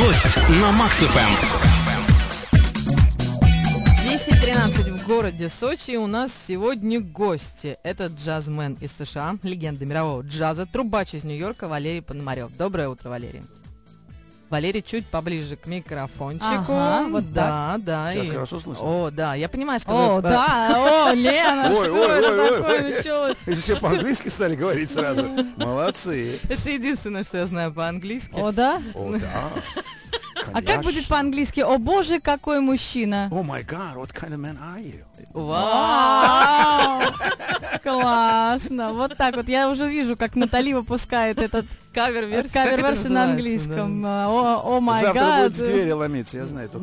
Гость на Макс ФМ. 10:13 в городе Сочи. У нас сегодня гости. Это джазмен из США, легенда мирового джаза, трубач из Нью-Йорка Валерий Пономарев. Доброе утро, Валерий. Валерий, чуть поближе к микрофончику. Ага, вот да. Сейчас хорошо слышно? О, да, я понимаю, что О, вы... да, о, Лена, что это такое началось? Вы все по-английски стали говорить сразу. Молодцы. Это единственное, что я знаю по-английски. О, да? О, да. А как будет по-английски? О, боже, какой мужчина. О, my God, what kind of man are you? Вау! Классно. Вот так вот. Я уже вижу, как Натали выпускает этот кавер-версию на английском. О, май Завтра гад. будет в двери ломиться, я знаю.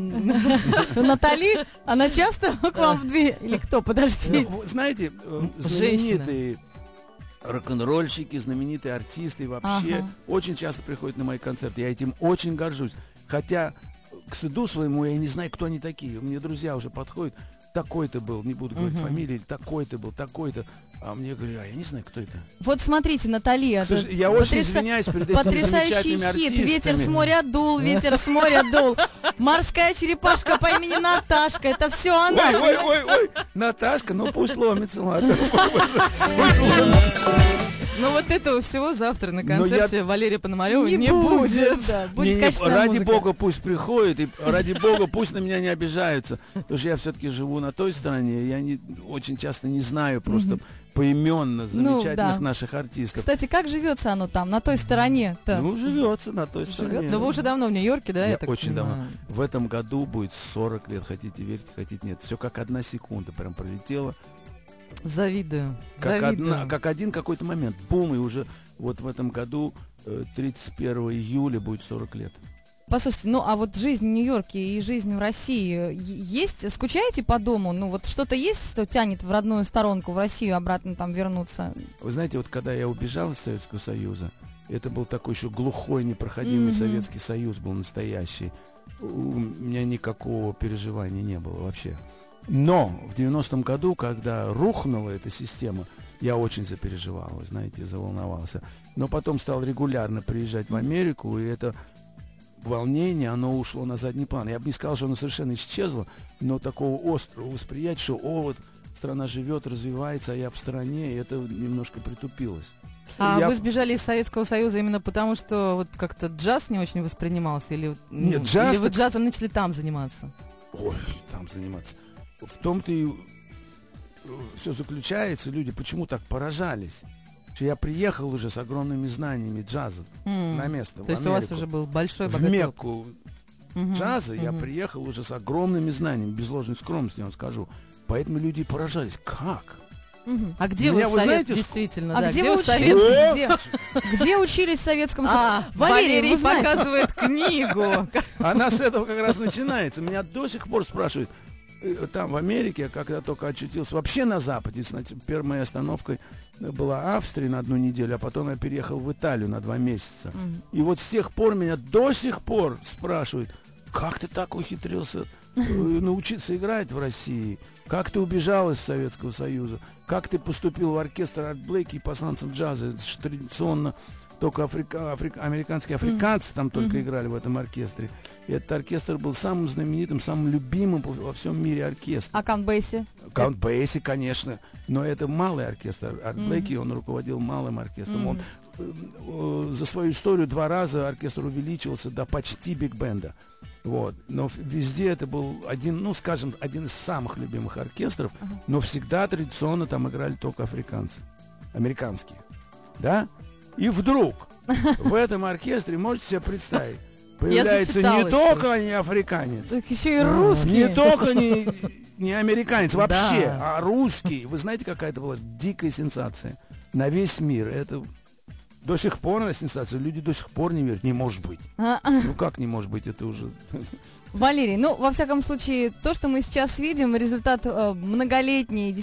Натали, она часто к вам в дверь? Или кто? Подожди. Знаете, знаменитые рок-н-ролльщики, знаменитые артисты вообще очень часто приходят на мои концерты. Я этим очень горжусь. Хотя, к стыду своему, я не знаю, кто они такие. Мне друзья уже подходят. Такой-то был, не буду говорить фамилии, такой-то был, такой-то. А мне говорят, я не знаю, кто это. Вот смотрите, Натали, Я очень извиняюсь перед этими потрясающий замечательными хит. артистами. Ветер с моря дул, ветер с моря дул. Морская черепашка по имени Наташка. Это все она. Ой, Наташка, ну пусть ломится, ладно. Пусть ломится. Ну вот этого всего завтра на концерте Валерия Пономарева не будет. Да, будет качественная ради музыка. бога пусть приходит, и ради бога пусть на меня не обижаются. Потому что я все-таки живу на той стороне, я очень часто не знаю просто поименно замечательных наших артистов. Кстати, как живется оно там, на той стороне-то? Ну, живется на той стороне. Но вы уже давно в Нью-Йорке, да? Я так очень понимаю? давно. В этом году будет 40 лет, хотите верьте, хотите нет. Все как одна секунда прям пролетела. Завидую. Как один какой-то момент. Бум, и уже вот в этом году, 31 июля, будет 40 лет. Послушайте, ну а вот жизнь в Нью-Йорке и жизнь в России есть? Скучаете по дому? Ну вот что-то есть, что тянет в родную сторонку, в Россию обратно там вернуться? Вы знаете, вот когда я убежал из Советского Союза, это был такой еще глухой, непроходимый Советский Союз, был настоящий. У меня никакого переживания не было вообще. Но в 90-м году, когда рухнула эта система, я очень запереживал, вы знаете, заволновался. Но потом стал регулярно приезжать в Америку, и это волнение, оно ушло на задний план. Я бы не сказал, что оно совершенно исчезло, но такого острого восприятия, что вот страна живет, развивается, а я в стороне, и это немножко притупилось. Вы сбежали из Советского Союза именно потому, что вот как-то джаз не очень воспринимался? Или, Нет, джаз... Или вы джазом начали там заниматься? Ой, там заниматься. В том-то и все заключается, люди почему так поражались, что я приехал уже с огромными знаниями джаза на место, То есть у вас уже был большой в богатый Мекку джаза я приехал уже с огромными знаниями, без ложной скромности, я вам скажу. Поэтому люди поражались, как? А где Меня, вы вы Совет, знаете, действительно? А да, где вы вы в Советском? Где учились в Советском Союзе? Валерий вы знаете, показывает книгу. Она с этого как раз начинается. Меня до сих пор спрашивают, там в Америке, когда только очутился, вообще на Западе, первой моей остановкой была Австрия на 1 неделю, а потом я переехал в Италию на 2 месяца. И вот с тех пор меня до сих пор спрашивают, как ты так ухитрился научиться играть в России? Как ты убежал из Советского Союза? Как ты поступил в оркестр Арт Блейки и пасанцев джаза? Это же традиционно только американские африканцы там только играли в этом оркестре. И этот оркестр был самым знаменитым, самым любимым во всем мире оркестром. А Каунт Бейси? Каунт Бейси, конечно. Но это малый оркестр. Арт Блейки, он руководил малым оркестром. Он за свою историю 2 раза оркестр увеличивался до почти биг-бенда. Вот. Но везде это был один из самых любимых оркестров, но всегда традиционно там играли только африканцы, американские. Да? И вдруг в этом оркестре, можете себе представить, появляется не только не африканец, Так еще и русский. не только не американец, вообще, а русский. Вы знаете, какая это была дикая сенсация на весь мир. Это до сих пор на сенсацию. Люди до сих пор не верят. Не может быть. Ну как не может быть? Это уже... Валерий, ну, во всяком случае, то, что мы сейчас видим, результат многолетней,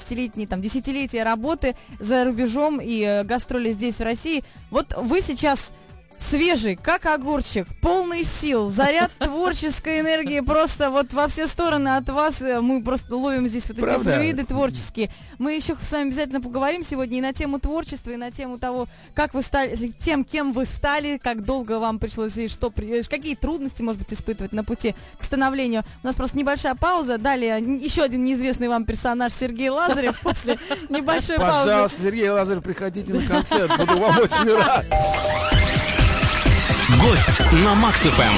десятилетия работы за рубежом и гастроли здесь, в России. Вот вы сейчас свежий, как огурчик, полный сил, заряд творческой энергии просто вот во все стороны от вас. Мы просто ловим здесь вот эти Правда? флюиды творческие. Мы еще с вами обязательно поговорим сегодня и на тему творчества, и на тему того, как вы стали, тем, кем вы стали, как долго вам пришлось, и какие трудности, может быть, испытывать на пути к становлению. У нас просто небольшая пауза. Далее еще один неизвестный вам персонаж Сергей Лазарев после небольшой паузы. Пожалуйста, Сергей Лазарев, приходите на концерт, буду вам очень рад. Гость на Макс ФМ.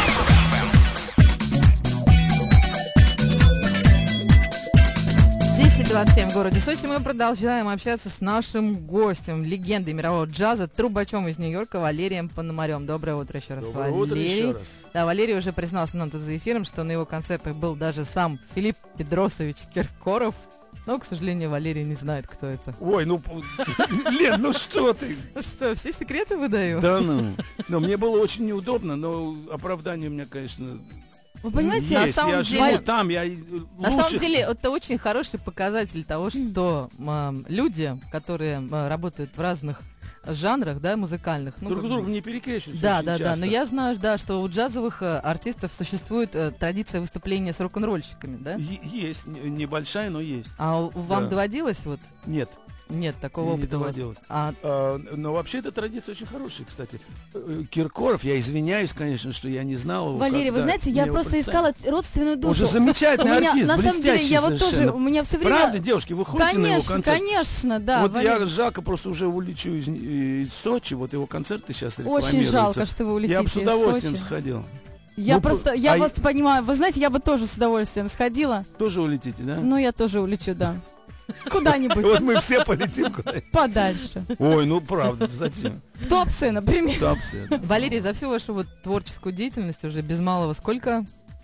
10:27 в городе Сочи. Мы продолжаем общаться с нашим гостем, легендой мирового джаза, трубачом из Нью-Йорка Валерием Пономарем. Доброе утро еще раз, Доброе Валерий. утро еще раз. Да, Валерий уже признался нам тут за эфиром, что на его концертах был даже сам Филипп Педросович Киркоров. Но, к сожалению, Валерий не знает, кто это. Ой, ну, Лен, ну что ты? Ну что, все секреты выдаю? Да ну. Но мне было очень неудобно, но оправдание у меня, конечно, Вы понимаете, на есть. самом Я деле- живу там, я На самом лучше... деле, это очень хороший показатель того, что люди, которые работают в разных жанрах, да, музыкальных, ну, Друг как друга бы- не перекрещиваются Да, очень да, да. часто. Но я знаю, да, что у джазовых артистов существует традиция выступления с рок-н-ролльщиками, да? Есть, небольшая, но есть. А вам Да. доводилось вот? Нет, Нет такого не опыта у вас? доводилось. А Но вообще эта традиция очень хорошая, кстати. Киркоров, я извиняюсь, конечно, что я не знал его. Валерий, вы когда знаете, мне я его просто представили. искала родственную душу. Он же замечательный У меня, артист, на самом деле, блестящий я вот тоже, совершенно. у меня все время... Правда, девушки, вы ходите на его Конечно, концерт? конечно, да. Вот Валерий. я жалко просто уже улечу из Сочи, вот его концерты сейчас рекламируются. Очень жалко, что вы улетите Я бы с из удовольствием Сочи. сходил. Я Ну, просто, я а вас понимаю, вы знаете, я бы тоже с удовольствием сходила, Тоже улетите, да? но я тоже улечу, да. Куда-нибудь Вот мы все полетим куда-нибудь. подальше. Ой, ну правда, зачем? В Туапсе, например. Там все. Валерий, за всю вашу вот творческую деятельность уже без малого сколько?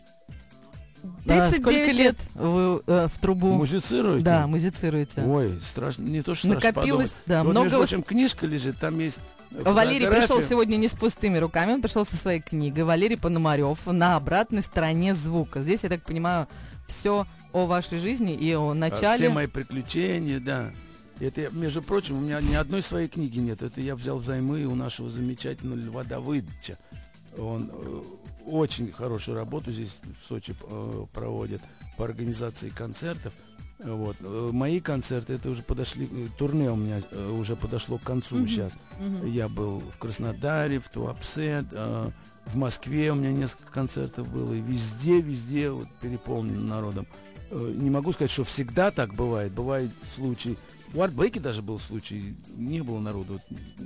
39 сколько лет вы в трубу? Музицируете? Да, музицируете. Ой, страшно, не то, что страшно Накопилось, подумать. да, Вот, много. между прочим, книжка лежит, там есть Валерий пришел фотография. сегодня не с пустыми руками, он пришел со своей книгой «Валерий Пономарев. На обратной стороне звука». Здесь, я так понимаю, все о вашей жизни и о начале. Все мои приключения, да. Это, между прочим, у меня ни одной своей книги нет. Это я взял взаймы у нашего замечательного Льва Давыдовича. Он очень хорошую работу здесь в Сочи проводит по организации концертов. Вот. Мои концерты, это уже подошли, турне у меня уже подошло к концу сейчас. Я был в Краснодаре, в Туапсе, в Москве у меня несколько концертов было, и везде вот, переполнено народом. Не могу сказать, что всегда так бывает. Бывают случаи. У Артбеки даже был случай, не было народу.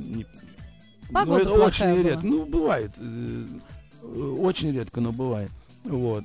Погода это плохая очень была. редко. Ну, бывает. Очень редко, но бывает. Вот.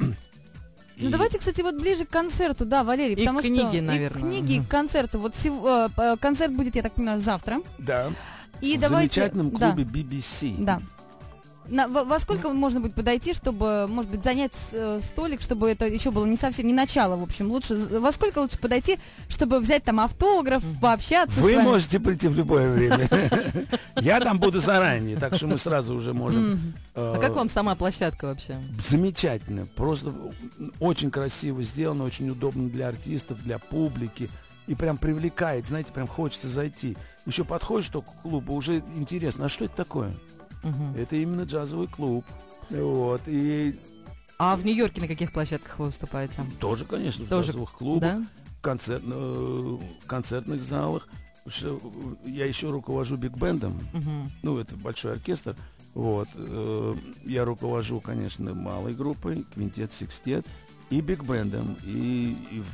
Ну давайте, кстати, вот ближе к концерту, да, Валерий, И потому к книге, что наверное. и к книге, и к концерту. Вот концерт будет, я так понимаю, завтра. Да. И В давайте, замечательном да, клубе BBC. да. Во сколько можно будет подойти, чтобы, может быть, занять столик, чтобы это еще было не совсем, не начало, в общем, лучше, во сколько лучше подойти, чтобы взять там автограф, пообщаться с Вы вами? можете прийти в любое время. Я там буду заранее, так что мы сразу уже можем. А как вам сама площадка вообще? Замечательно, просто очень красиво сделано, очень удобно для артистов, для публики. И прям привлекает, знаете, прям хочется зайти. Еще подходишь только к клубу, уже интересно, а что это такое? Мгм. Это именно джазовый клуб. Вот. И А в Нью-Йорке на каких площадках вы выступаете? тоже, конечно, в Тоже, джазовых клубах, Да? в концертных залах. Потому что я еще руковожу биг-бендом. Мгм. Ну, это большой оркестр. Вот. Я руковожу, конечно, малой группой, квинтет, секстет, и биг-бендом. И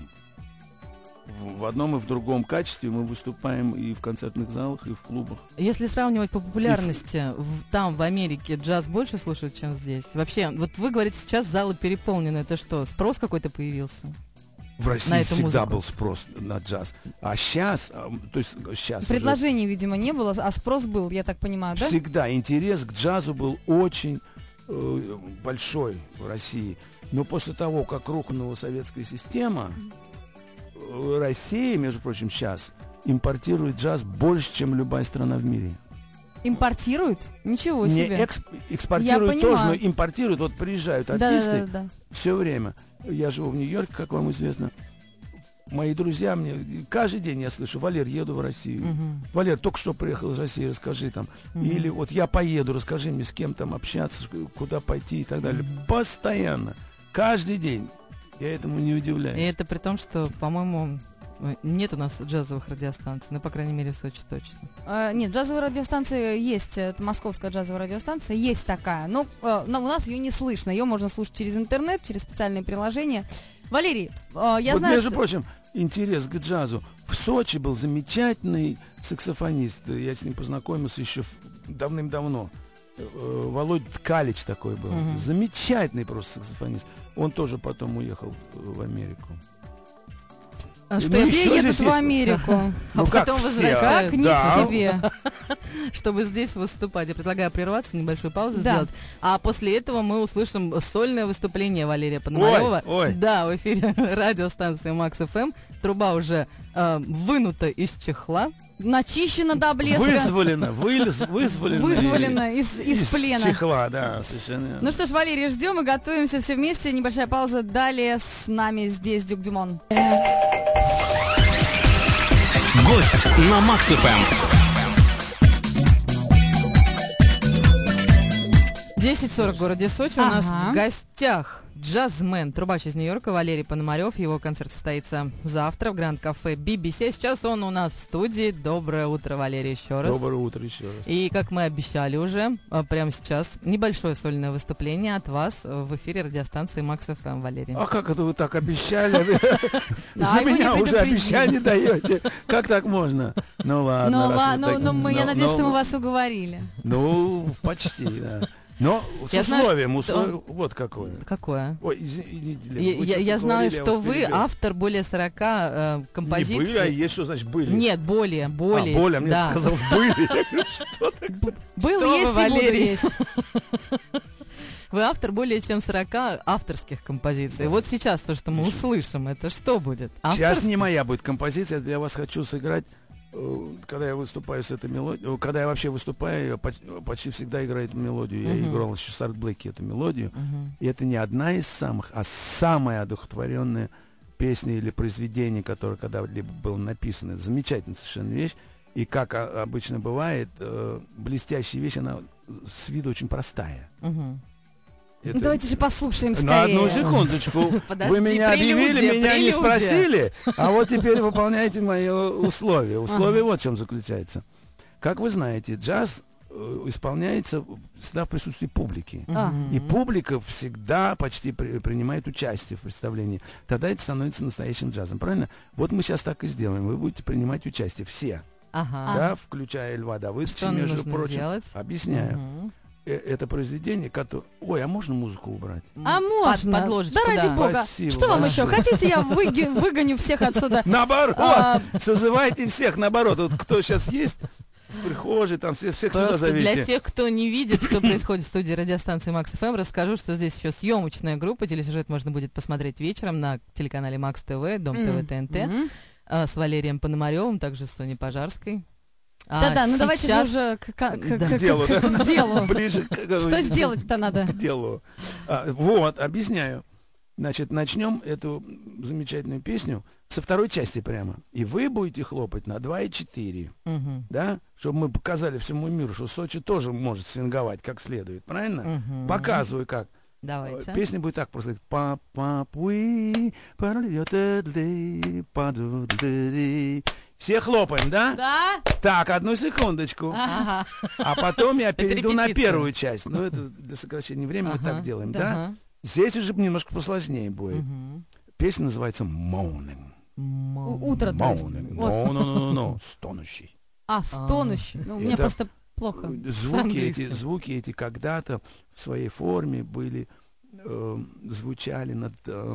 в одном и в другом качестве мы выступаем и в концертных залах, и в клубах. Если сравнивать по популярности, там, в Америке, джаз больше слушают, чем здесь? Вообще, вот вы говорите, сейчас залы переполнены. Это что, спрос какой-то появился? В России На эту всегда музыку. был спрос на джаз. А сейчас, то есть сейчас Предложений, видимо, не было, а спрос был, я так понимаю, да? всегда интерес к джазу был очень большой в России. Но после того, как рухнула советская система, Россия, между прочим, сейчас импортирует джаз больше, чем любая страна в мире. Импортируют? Ничего Не себе. экспортируют Я тоже, но понимаю. импортируют. Вот приезжают Да, артисты да, да, да. все время. Я живу в Нью-Йорке, как вам известно. мои друзья мне, каждый день я слышу: Валер, еду в Россию. Валер, только что приехал из России, расскажи там. Или вот я поеду, расскажи мне, с кем там общаться, куда пойти и так далее. Постоянно, каждый день. Я этому не И удивляюсь. это при том, что, по-моему, нет у нас джазовых радиостанций, ну, по крайней мере, в Сочи точно. Нет, джазовая радиостанция есть, это московская джазовая радиостанция, есть такая, но у нас ее не слышно, ее можно слушать через интернет, через специальные приложения. Валерий, я Вот, знаю, между что... прочим, интерес к джазу. В Сочи был замечательный саксофонист. Я с ним познакомился еще давным-давно. Володя Ткалич такой был. Замечательный просто саксофонист. Он тоже потом уехал в Америку. А что, Ну, Все еще едут здесь в есть- Америку, а Ну, как потом все? возвращаются, как не Да. к себе. чтобы здесь выступать. Я предлагаю прерваться, небольшую паузу Да. сделать. А после этого мы услышим сольное выступление Валерия Пономарева. Ой. Да, в эфире радиостанции Макс ФМ. Труба уже вынута из чехла. Начищено до блеска, Вызволено вызволено из плена. чехла, да, совершенно верно. Ну что ж, Валерий, ждем и готовимся все вместе. Небольшая пауза. Далее с нами здесь Дюк Дюмон. Гость на Макс ФМ. 10:40 в городе Сочи. У нас Ага. в гостях джазмен, трубач из Нью-Йорка Валерий Пономарев. Его концерт состоится завтра в Гранд-кафе BBC. Сейчас он у нас в студии. Доброе утро, Валерий, еще раз. Доброе утро еще раз. И, как мы обещали уже, прямо сейчас небольшое сольное выступление от вас в эфире радиостанции Макс ФМ, Валерий. А как это вы так обещали? Да, За его не меня уже предупредили. обещание даете. Как так можно? Ну ладно. Ну раз ладно, вы так- я надеюсь, что мы вас уговорили. Ну, почти, да. Но с Я знаю, условием, что- вот какое. Какое? Ой, извините, Лена, Я, вы я- что-то я знаю, говорили, я что вас вы перебил. автор более 40 Не композиций. были, а есть что значит были? Нет, более. А, более, мне да. казалось, были. Я говорю, что так? Был, Что есть вы, и буду Валерий? есть. Вы автор более чем 40 авторских композиций. Вот сейчас то, что мы услышим, это что будет? Сейчас не моя будет композиция, я для вас хочу сыграть, когда я выступаю с этой мелодией, когда я вообще выступаю, я почти всегда играю эту мелодию. Я играл еще с Арт Блэки эту мелодию. И это не одна из самых, а самая одухотворенная песня или произведение, которое когда-либо было написано. Это замечательная совершенно вещь. И как обычно бывает, блестящая вещь, она с виду очень простая. Это- Давайте же послушаем На скорее. одну секундочку. Подожди, Вы меня объявили, прелюдия, меня не прелюдия. спросили, а вот теперь выполняйте мои условия. Условие вот в чем заключается. Как вы знаете, джаз исполняется всегда в присутствии публики. И публика всегда почти принимает участие в представлении. Тогда это становится настоящим джазом, правильно? Вот мы сейчас так и сделаем. Вы будете принимать участие все, Ага. да, включая Льва Давыдовича, Что между нужно прочим. делать? Объясняю. Мгм. Это произведение, которое... Ой, а можно музыку убрать? А можно? Под ложечку, да ради да. бога. Спасибо, Что вам хорошо. еще? Хотите, я выгоню всех отсюда? Наоборот, А. созывайте всех, наоборот. Вот кто сейчас есть в прихожей, там всех сюда Просто для зовите. тех, кто не видит, что происходит в студии радиостанции Макс ФМ, расскажу, что здесь еще съемочная группа. Телесюжет можно будет посмотреть вечером на телеканале Макс ТВ, Дом ТВ ТНТ, Мгм. с Валерием Пономаревым, также с Соней Пожарской. Да-да, ну давайте же сейчас- уже Да. К делу, да? к делу. Ближе Что сделать-то надо? к делу. Вот, объясняю. Значит, начнем эту замечательную песню со второй части прямо. И вы будете хлопать на 2 и 4. Мгм. Да? Чтобы мы показали всему миру, что Сочи тоже может свинговать как следует. Правильно? Мгм. Показываю как. Давайте. Песня будет так просто. Все хлопаем, да? Да? Так, одну секундочку. Ага. А потом я перейду на репетиция. первую часть. Ну, это для сокращения времени мы Ага. так делаем, да? Ага. Здесь уже немножко посложнее будет. Мгм. Песня называется «Morning». Утро, то есть. Morning. Вот. No, стонущий. Стонущий. Ну, мне Это- просто плохо. английским. Звуки эти когда-то в своей форме были, звучали над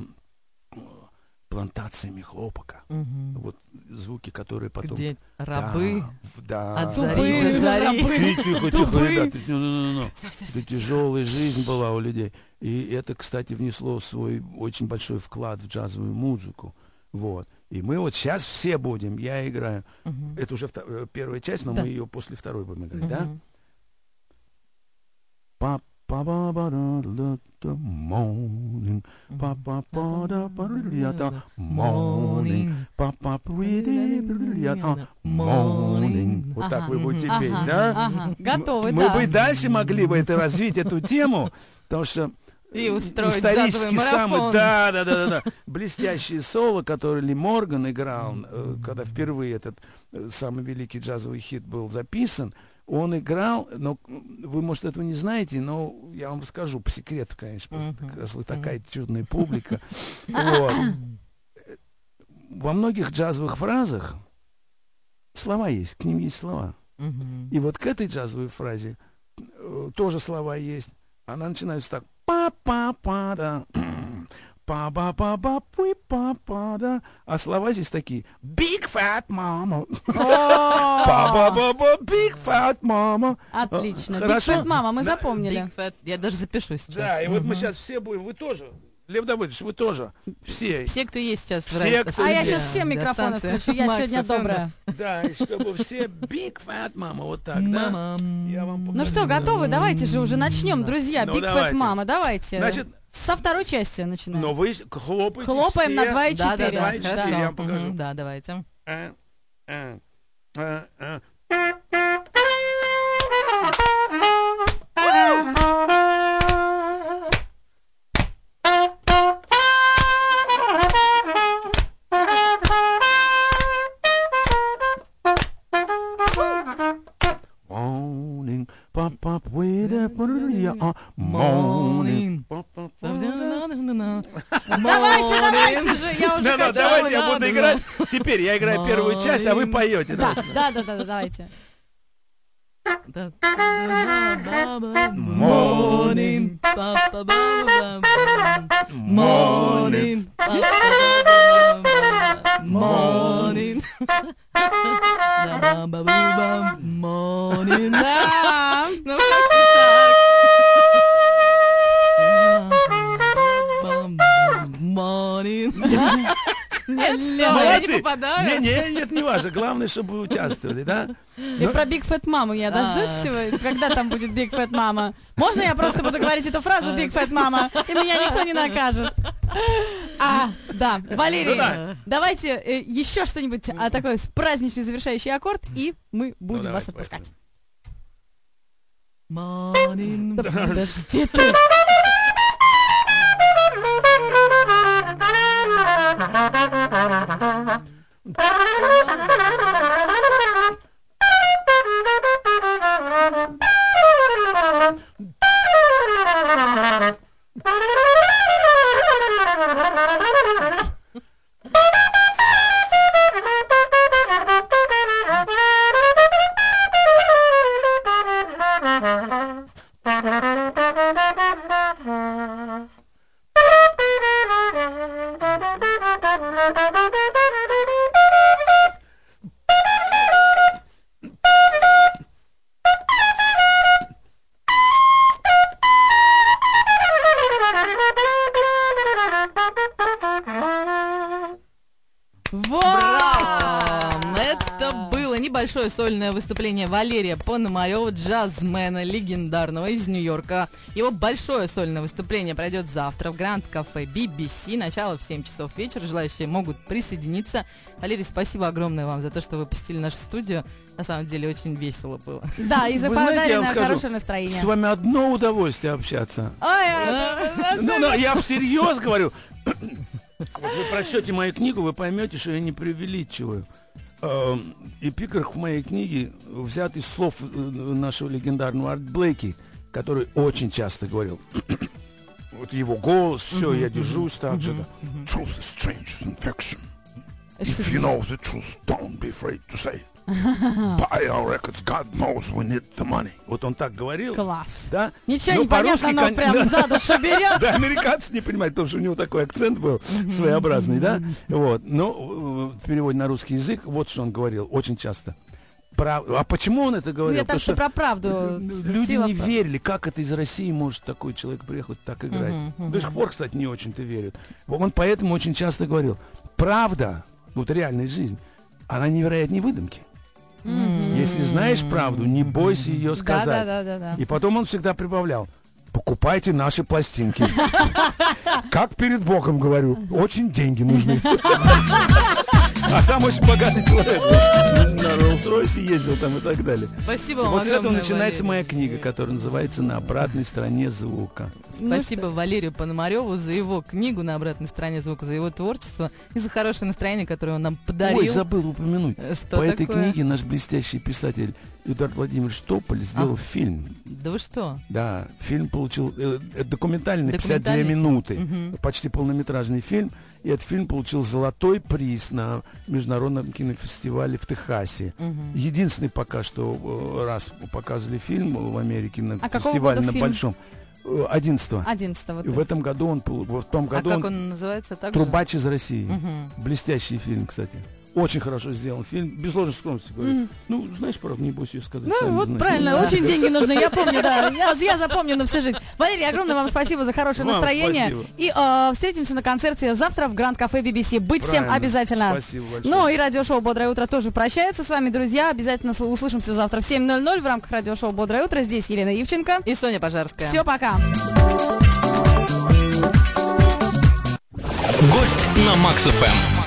плантациями хлопка. Мгм. Вот звуки, которые потом... Где рабы Да. от Дубы, зари до зари. рабы. Тихо, Дубы. ребята. Это тяжелая жизнь была у людей. И это, кстати, внесло свой очень большой вклад в джазовую музыку. Вот. И мы вот сейчас все будем, я играю. Мгм. Это уже первая часть, но Да. мы ее после второй будем играть, да? Мгм. Па-па Па-ба-ба-да-да-да, morning, па-па-па-да-па-да-да-да, morning, па-па-па-да-да-да-да, morning. Вот так вы будете петь, да? Ага, готовы, Мы да. бы дальше могли бы это развить, эту тему, потому что И устроить исторически джазовый самый, марафон. да, блестящее соло, которое Ли Морган играл, когда впервые этот самый великий джазовый хит был записан, он играл, но вы, может, этого не знаете, но я вам расскажу по секрету, конечно, как раз вы такая чудная публика. Вот. Во многих джазовых фразах слова есть, к ним есть слова. И вот к этой джазовой фразе тоже слова есть. Она начинается так: па-па-па-да, па-ба-ба-ба-пуи-па-па-да. А слова здесь такие: Big Fat Mama, па-ба-ба-ба, Big Fat Mama. Отлично. Хорошо? Big Fat Mama, мы Да, запомнили. Big Fat. Я даже запишу сейчас. Да, и вот мы сейчас все будем, вы тоже, Лев Давыдович, вы тоже, все. Все, кто есть сейчас в Все, кто А я есть. сейчас все микрофоны включу, я сегодня добрая. Да, и чтобы все Big Fat Mama, вот так, да? Я вам Ну покажу. что, готовы? Давайте же уже начнем, друзья. Ну, Big Fat давайте. Mama, давайте. Значит, Со второй части начинаем. но вы хлопаете Хлопаем все. на 2 и 4. Да, да, да, Давайте, хорошо. я вам покажу. Да, давайте. Morning, pop, with a morning. Давайте же, я уже Ну, хочу. давайте я буду играть. Теперь я играю первую часть, а вы поете. Да, Давайте. давайте. Morning, morning, morning, morning. Да. Ну как не так? Morning. Нет, что, я не Молодцы. попадаю? Нет, не важно. Главное, чтобы вы участвовали, да? И про Big Fat Mama я дождусь сегодня, когда там будет Big Fat Mama. Можно я просто буду говорить эту фразу Big Fat Mama, и меня никто не накажет? Да, Валерий, Ну да. давайте еще что-нибудь такой праздничный завершающий аккорд, и мы будем вас давайте, отпускать. Morning. Подожди ты. Это было небольшое сольное выступление Валерия Пономарева, джазмена легендарного из Нью-Йорка. Его большое сольное выступление пройдет завтра в Гранд-кафе BBC. Начало в 7 часов вечера. Желающие могут присоединиться. Валерий, спасибо огромное вам за то, что вы посетили нашу студию. На самом деле очень весело было. Да, и за Вы знаете, я вам подаренное скажу, хорошее настроение. С вами одно удовольствие общаться. Ой, Ну, я всерьез говорю. Вот вы прочтете мою книгу, вы поймете, что я не преувеличиваю. Эпиграф в моей книге взят из слов нашего легендарного Арт Блейки, который очень часто говорил. Вот его голос, все, я держусь так же. Truth is strange than fiction. If you know the truth, don't be afraid to say it. Buy our records, God knows we need the money. Вот он так говорил. Класс. Да? Ничего Ну, не понятно, по-русски, но прям за душу берет. Да, американцы не понимают, потому что у него такой акцент был своеобразный, да? Вот. Но в переводе на русский язык, вот что он говорил очень часто. А почему он это Ну, говорил? я так что про правду. Люди Сила не в- верили, как это из России может такой человек приехать так играть. До сих пор, кстати, не очень-то верят. Он поэтому очень часто говорил, правда, вот реальная жизнь, она невероятнее выдумки. Если знаешь правду, не бойся ее сказать. Да. И потом он всегда прибавлял, покупайте наши пластинки. Как перед Богом говорю, очень деньги нужны. А сам очень богатый человек. На Роллс-Ройсе ездил там и так далее. Спасибо И вам вот с этого огромное, начинается Валерий. моя книга, которая называется «На обратной стороне звука». Спасибо Валерию Пономареву за его книгу «На обратной стороне звука», за его творчество и за хорошее настроение, которое он нам подарил. Ой, забыл упомянуть. Что По этой такое? книге наш блестящий писатель Эдуард Владимирович Тополь сделал фильм. Да вы что? Да, фильм получил документальный, 52 Документальный? минуты, Мгм. почти полнометражный фильм. И этот фильм получил золотой приз на международном кинофестивале в Техасе. Мгм. Единственный пока что раз показывали фильм в Америке на А какого фестивале года на фильм? большом. 11-го. 11-го. И в этом году в том А году как он он называется? Так же? «Трубач из России». Мгм. Блестящий фильм, кстати. Очень хорошо сделан фильм. Без ложной скромности говорю. Мгм. Ну, знаешь, правда, не бойся ее сказать. Ну, сами вот знаете. правильно, Да. очень деньги нужны, я помню, да. Я запомню на всю жизнь. Валерий, огромное вам спасибо за хорошее Вам настроение. спасибо. И встретимся на концерте завтра в Гранд-кафе BBC. Быть всем Правильно. обязательно. Спасибо большое. Ну и радиошоу «Бодрое утро» тоже прощается с вами, друзья. Обязательно услышимся завтра в 7:00 в рамках радиошоу «Бодрое утро». Здесь Елена Ивченко. И Соня Пожарская. Все, пока. Гость на Макс ФМ.